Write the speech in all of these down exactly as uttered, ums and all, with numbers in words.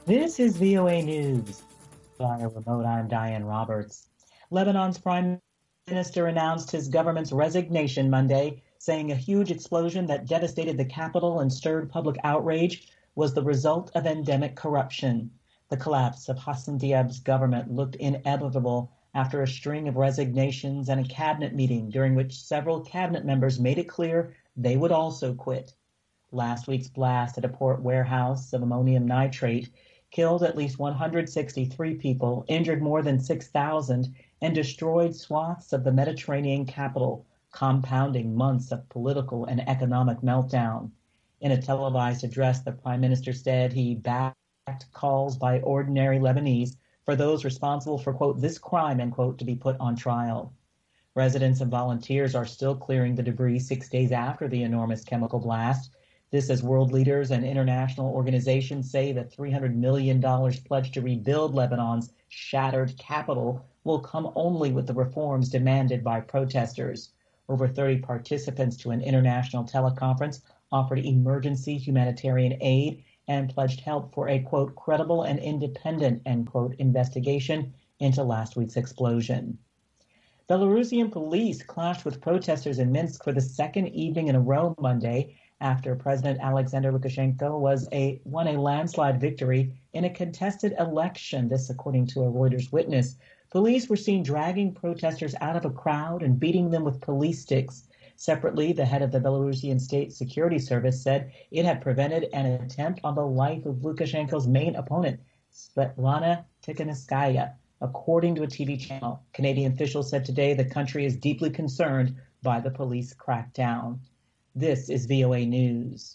This is V O A News. Via remote, I'm Diane Roberts. Lebanon's prime minister announced his government's resignation Monday, saying a huge explosion that devastated the capital and stirred public outrage was the result of endemic corruption. The collapse of Hassan Diab's government looked inevitable after a string of resignations and a cabinet meeting during which several cabinet members made it clear they would also quit. Last week's blast at a port warehouse of ammonium nitrate killed at least one hundred sixty-three people, injured more than six thousand, and destroyed swaths of the Mediterranean capital, compounding months of political and economic meltdown. In a televised address, the prime minister said he backed calls by ordinary Lebanese for those responsible for, quote, this crime, end quote, to be put on trial. Residents and volunteers are still clearing the debris six days after the enormous chemical blast. This as world leaders and international organizations say the three hundred million dollars pledged to rebuild Lebanon's shattered capital will come only with the reforms demanded by protesters. Over thirty participants to an international teleconference offered emergency humanitarian aid and pledged help for a, quote, credible and independent, end quote, investigation into last week's explosion. Belarusian police clashed with protesters in Minsk for the second evening in a row Monday after President Alexander Lukashenko was a, won a landslide victory in a contested election, this according to a Reuters witness. Police were seen dragging protesters out of a crowd and beating them with police sticks. Separately, the head of the Belarusian State Security Service said it had prevented an attempt on the life of Lukashenko's main opponent, Svetlana Tikhanovskaya, according to a T V channel. Canadian officials said today the country is deeply concerned by the police crackdown. This is V O A News.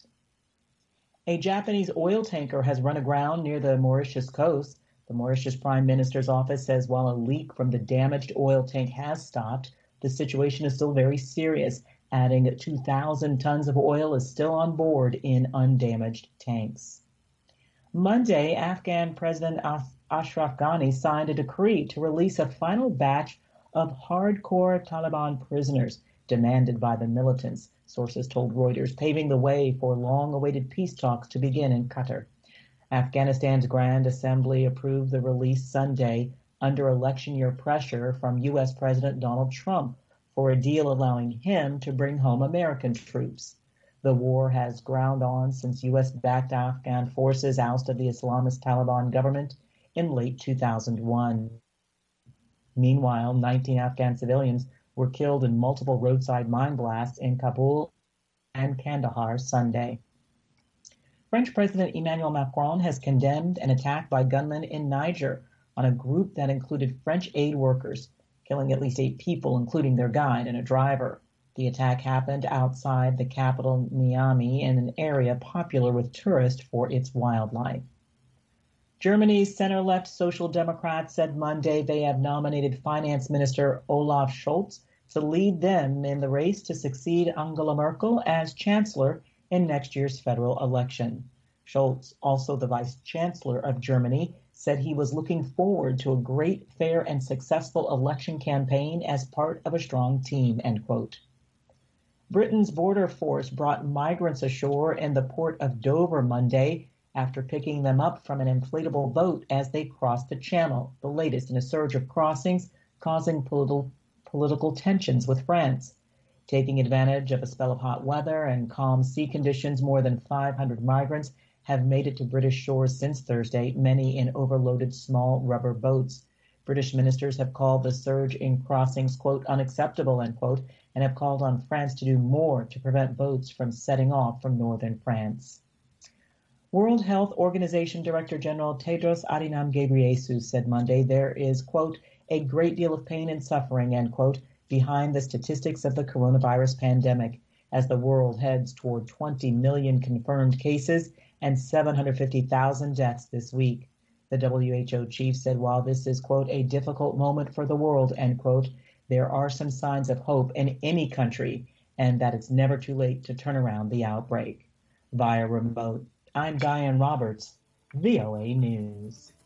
A Japanese oil tanker has run aground near the Mauritius coast. The Mauritius Prime Minister's office says while a leak from the damaged oil tank has stopped, the situation is still very serious, adding that two thousand tons of oil is still on board in undamaged tanks. Monday, Afghan President Ashraf Ghani signed a decree to release a final batch of hardcore Taliban prisoners demanded by the militants, sources told Reuters, paving the way for long-awaited peace talks to begin in Qatar. Afghanistan's Grand Assembly approved the release Sunday under election year pressure from U S President Donald Trump for a deal allowing him to bring home American troops. The war has ground on since U S-backed Afghan forces ousted the Islamist Taliban government in late two thousand one. Meanwhile, nineteen Afghan civilians were killed in multiple roadside mine blasts in Kabul and Kandahar Sunday. French President Emmanuel Macron has condemned an attack by gunmen in Niger on a group that included French aid workers, killing at least eight people, including their guide and a driver. The attack happened outside the capital, Niamey, in an area popular with tourists for its wildlife. Germany's center-left Social Democrats said Monday they have nominated Finance Minister Olaf Scholz to lead them in the race to succeed Angela Merkel as chancellor in next year's federal election. Scholz, also the vice chancellor of Germany, said he was looking forward to a great, fair, and successful election campaign as part of a strong team, end quote. Britain's border force brought migrants ashore in the port of Dover Monday after picking them up from an inflatable boat as they crossed the channel, the latest in a surge of crossings causing political political tensions with France. Taking advantage of a spell of hot weather and calm sea conditions, more than five hundred migrants have made it to British shores since Thursday, many in overloaded small rubber boats. British ministers have called the surge in crossings, quote, unacceptable, end quote, and have called on France to do more to prevent boats from setting off from northern France. World Health Organization Director General Tedros Adhanom Ghebreyesus said Monday there is, quote, a great deal of pain and suffering, end quote, behind the statistics of the coronavirus pandemic as the world heads toward twenty million confirmed cases and seven hundred fifty thousand deaths this week. The W H O chief said while this is, quote, a difficult moment for the world, end quote, there are some signs of hope in any country and that it's never too late to turn around the outbreak. Via remote, I'm Diane Roberts, V O A News.